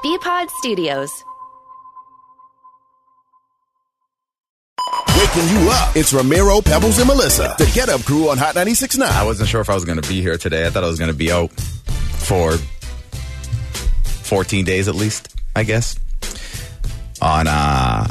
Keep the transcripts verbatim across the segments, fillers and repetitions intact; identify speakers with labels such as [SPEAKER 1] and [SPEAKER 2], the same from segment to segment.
[SPEAKER 1] B-Pod Studios.
[SPEAKER 2] Waking you up. It's Ramiro, Pebbles, and Melissa. The Get Up Crew on Hot ninety-six point nine.
[SPEAKER 3] I wasn't sure if I was going to be here today. I thought I was going to be out for fourteen days at least, I guess. On uh,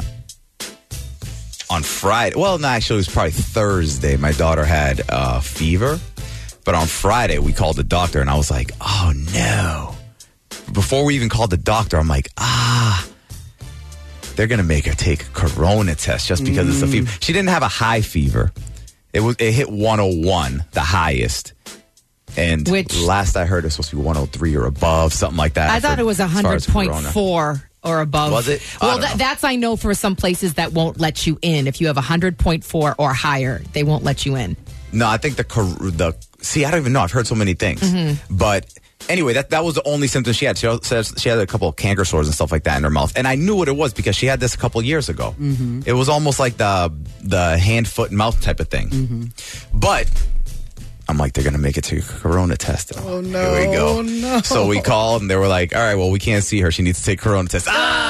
[SPEAKER 3] on Friday. Well, no, actually, it was probably Thursday. My daughter had uh, fever. But on Friday, we called the doctor, and I was like, oh, no. Before we even called the doctor, I'm like, ah, they're going to make her take a corona test just because mm. it's a fever. She didn't have a high fever. It was it hit one oh one, the highest. And
[SPEAKER 4] Which,
[SPEAKER 3] last I heard, it was supposed to be one oh three or above, something like that.
[SPEAKER 4] I thought
[SPEAKER 3] for,
[SPEAKER 4] it was one hundred point four or above.
[SPEAKER 3] Was it?
[SPEAKER 4] Well, th- that's, I know, for some places that won't let you in. If you have one hundred point four or higher, they won't let you in.
[SPEAKER 3] No, I think the, the see, I don't even know. I've heard so many things. Mm-hmm. But anyway, that, that was the only symptom she had. She says she had a couple of canker sores and stuff like that in her mouth. And I knew what it was because she had this a couple of years ago. Mm-hmm. It was almost like the the hand, foot, and mouth type of thing. Mm-hmm. But I'm like, they're going to make it to a corona test.
[SPEAKER 5] Oh, no.
[SPEAKER 3] Here we go.
[SPEAKER 5] Oh, no.
[SPEAKER 3] So we called, and they were like, all right, well, we can't see her. She needs to take corona test.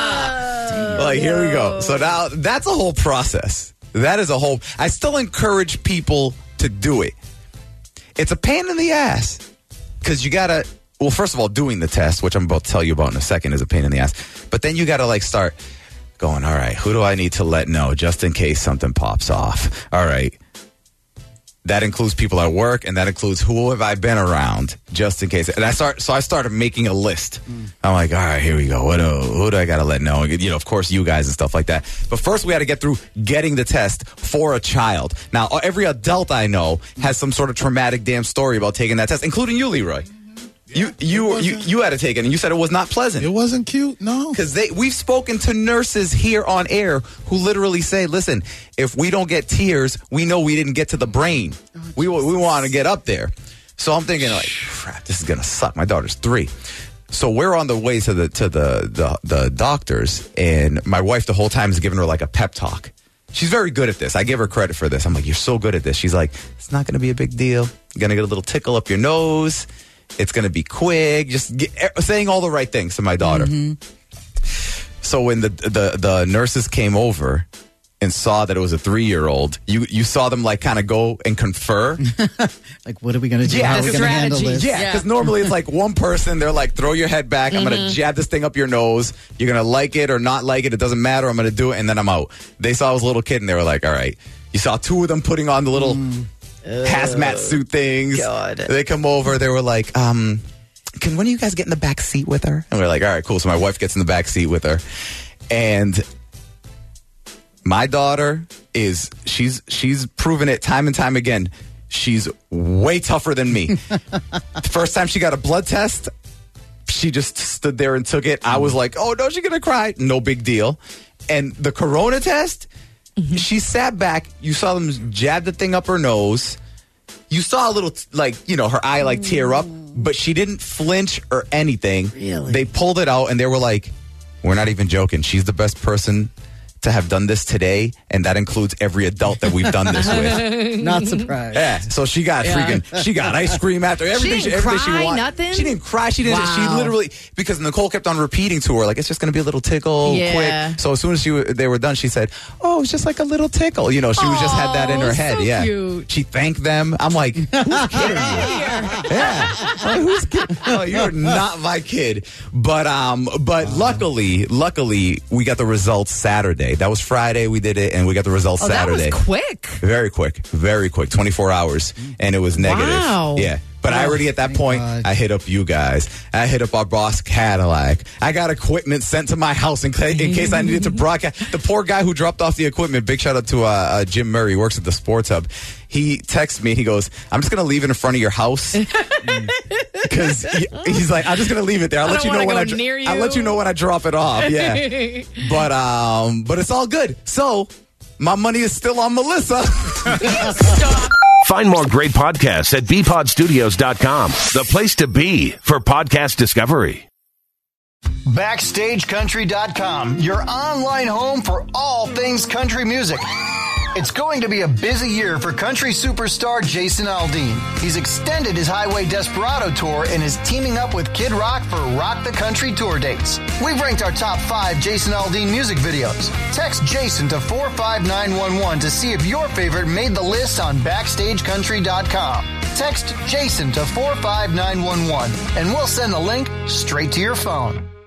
[SPEAKER 3] Ah! Like, here we go. So now that's a whole process. That is a whole... I still encourage people to do it. It's a pain in the ass because you gotta, well, first of all, doing the test, which I'm about to tell you about in a second, is a pain in the ass. But then you gotta like start going, all right, who do I need to let know just in case something pops off? All right. That includes people at work, and that includes who have I been around just in case. And I start, so I started making a list. Mm. I'm like, all right, here we go. What do, who do I got to let know? You know, of course, you guys and stuff like that. But first, we had to get through getting the test for a child. Now, every adult I know has some sort of traumatic damn story about taking that test, including you, Leroy. You you you you had to take it, and you said it was not pleasant.
[SPEAKER 5] It wasn't cute, no.
[SPEAKER 3] Because they we've spoken to nurses here on air who literally say, "Listen, if we don't get tears, we know we didn't get to the brain. We we want to get up there." So I'm thinking, like, crap, this is gonna suck. My daughter's three, so we're on the way to the to the the, the doctors, and my wife the whole time is giving her like a pep talk. She's very good at this. I give her credit for this. I'm like, you're so good at this. She's like, it's not gonna be a big deal. You're gonna get a little tickle up your nose. It's going to be quick. Just get, saying all the right things to my daughter. Mm-hmm. So when the, the the nurses came over and saw that it was a three-year-old, you you saw them like kind of go and confer.
[SPEAKER 5] Like, what are we going to do?
[SPEAKER 3] Yeah,
[SPEAKER 5] How are we going to handle this?
[SPEAKER 3] Yeah, because yeah. normally it's like one person, they're like, throw your head back. Mm-hmm. I'm going to jab this thing up your nose. You're going to like it or not like it. It doesn't matter. I'm going to do it, and then I'm out. They saw I was a little kid, and they were like, all right. You saw two of them putting on the little... Mm. hazmat suit things.
[SPEAKER 4] God.
[SPEAKER 3] They come over. They were like, um, can one of you guys get in the back seat with her? And we're like, all right, cool. So my wife gets in the back seat with her. And my daughter is, she's, she's proven it time and time again. She's way tougher than me. First time she got a blood test, she just stood there and took it. I was like, oh, no, she's going to cry. No big deal. And the corona test, mm-hmm. she sat back. You saw them jab the thing up her nose. You saw a little, like, you know, her eye, like, tear up. But she didn't flinch or anything.
[SPEAKER 4] Really?
[SPEAKER 3] They pulled it out, and they were like, we're not even joking. She's the best person to have done this today, and that includes every adult that we've done this with.
[SPEAKER 5] Not surprised.
[SPEAKER 3] Yeah, so she got yeah. freaking, she got ice cream after everything.
[SPEAKER 4] She didn't
[SPEAKER 3] everything
[SPEAKER 4] cry,
[SPEAKER 3] she wanted.
[SPEAKER 4] nothing?
[SPEAKER 3] She didn't cry. She didn't.
[SPEAKER 4] Wow.
[SPEAKER 3] She literally, because Nicole kept on repeating to her, like, it's just going to be a little tickle,
[SPEAKER 4] yeah.
[SPEAKER 3] quick. So as soon as she they were done, she said, oh, it's just like a little tickle. You know, she was just had that in her head.
[SPEAKER 4] So
[SPEAKER 3] yeah,
[SPEAKER 4] cute.
[SPEAKER 3] She thanked them. I'm like, who's kidding you? Yeah, like, who's kidding? Oh, you're not my kid. But um, but wow. luckily, luckily, we got the results Saturday. That was Friday. We did it, and we got the results
[SPEAKER 4] oh,
[SPEAKER 3] Saturday.
[SPEAKER 4] That was quick.
[SPEAKER 3] Very quick. Very quick. twenty-four hours, and it was negative.
[SPEAKER 4] Wow.
[SPEAKER 3] Yeah. But
[SPEAKER 5] oh,
[SPEAKER 3] I already, at that point,
[SPEAKER 5] God.
[SPEAKER 3] I hit up you guys. I hit up our boss, Cadillac. I got equipment sent to my house in, ca- in case I needed to broadcast. The poor guy who dropped off the equipment, big shout out to uh, uh, Jim Murray, works at the Sports Hub. He texts me, he goes, I'm just going to leave it in front of your house. Because he, he's like, I'm just going to leave it there. I'll
[SPEAKER 4] I
[SPEAKER 3] let you know when I
[SPEAKER 4] dro- you.
[SPEAKER 3] I'll let you know when I drop it off. Yeah. but um, but it's all good. So my money is still on Melissa.
[SPEAKER 4] Stop.
[SPEAKER 6] Find more great podcasts at b pod studios dot com, the place to be for podcast discovery.
[SPEAKER 7] Backstage country dot com, your online home for all things country music.
[SPEAKER 1] It's going to be a busy year for country superstar Jason Aldean. He's extended his Highway Desperado tour and is teaming up with Kid Rock for Rock the Country tour dates. We've ranked our top five Jason Aldean music videos. Text Jason to four five nine one one to see if your favorite made the list on backstage country dot com. Text Jason to four five nine one one and we'll send the link straight to your phone.